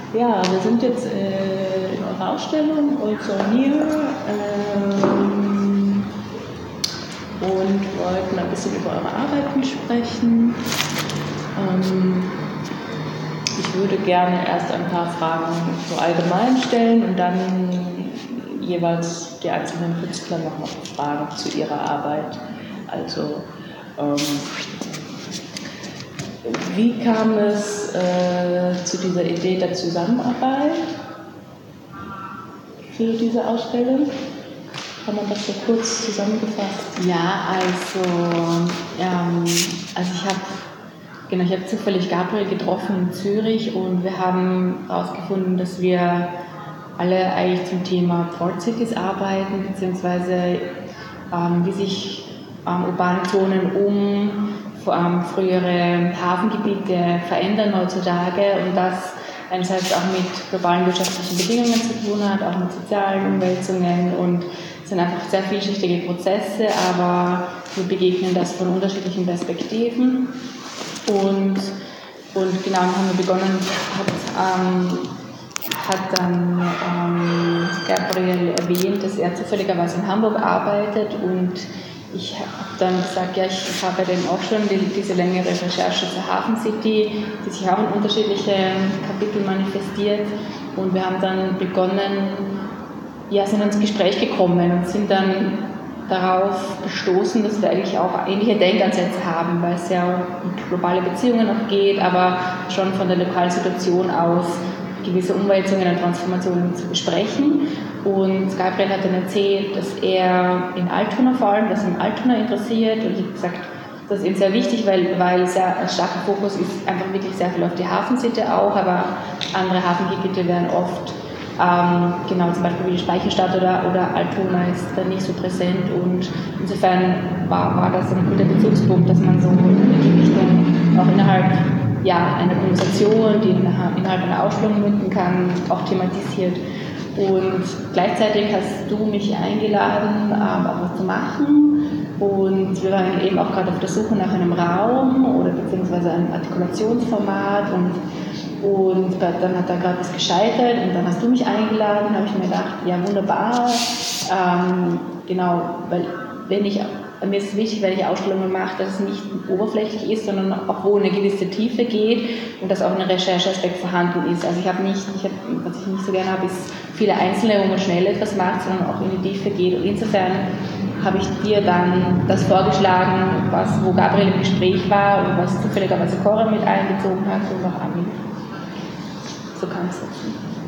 Ja, wir sind jetzt in eurer Ausstellung Also Near und wollten ein bisschen über eure Arbeiten sprechen. Ich würde gerne erst ein paar Fragen so allgemein stellen und dann jeweils die einzelnen Künstler noch Fragen zu ihrer Arbeit. Also, wie kam es zu dieser Idee der Zusammenarbeit für diese Ausstellung? Kann man das so kurz zusammengefasst? Ja, ich habe zufällig Gabriel getroffen in Zürich und wir haben herausgefunden, dass wir alle eigentlich zum Thema Port Cities arbeiten, beziehungsweise wie sich urbane Zonen frühere Hafengebiete verändern heutzutage und das einerseits auch mit globalen wirtschaftlichen Bedingungen zu tun hat, auch mit sozialen Umwälzungen und es sind einfach sehr vielschichtige Prozesse, aber wir begegnen das von unterschiedlichen Perspektiven und genau, dann haben wir begonnen, hat dann Gabriel erwähnt, dass er zufälligerweise in Hamburg arbeitet und ich habe dann gesagt, ja, ich habe dann auch schon diese längere Recherche zur Hafen City, die sich auch in unterschiedlichen Kapiteln manifestiert und wir haben dann begonnen, ja, sind ins Gespräch gekommen und sind dann darauf gestoßen, dass wir eigentlich auch ähnliche Denkansätze haben, weil es ja um globale Beziehungen noch geht, aber schon von der lokalen Situation aus gewisse Umwälzungen und Transformationen zu besprechen. Und Gabriel hat dann erzählt, dass er in Altona vor allem, dass ihn Altona interessiert und ich habe gesagt, das ist ihm sehr wichtig, weil sehr ein starker Fokus ist einfach wirklich sehr viel auf die Hafencity auch, aber andere Hafengebiete werden oft genau, zum Beispiel wie die Speicherstadt oder Altona ist da nicht so präsent und insofern war das ein guter Bezugspunkt, dass man so in die Richtung auch innerhalb einer Konversation, die innerhalb einer Ausstellung münden kann, auch thematisiert. Und gleichzeitig hast du mich eingeladen, auch was zu machen und wir waren eben auch gerade auf der Suche nach einem Raum oder beziehungsweise einem Artikulationsformat und dann hat da gerade was gescheitert und dann hast du mich eingeladen, habe ich mir gedacht, ja wunderbar, genau, weil mir ist es wichtig, wenn ich Ausstellungen mache, dass es nicht oberflächlich ist, sondern auch wo eine gewisse Tiefe geht und dass auch ein Rechercheaspekt vorhanden ist. Also was ich nicht so gerne habe, ist viele Einzelne, wo man schnell etwas macht, sondern auch in die Tiefe geht und insofern habe ich dir dann das vorgeschlagen, wo Gabriel im Gespräch war und was zufälligerweise Cora mit einbezogen hat und auch Ami. So kam es dazu.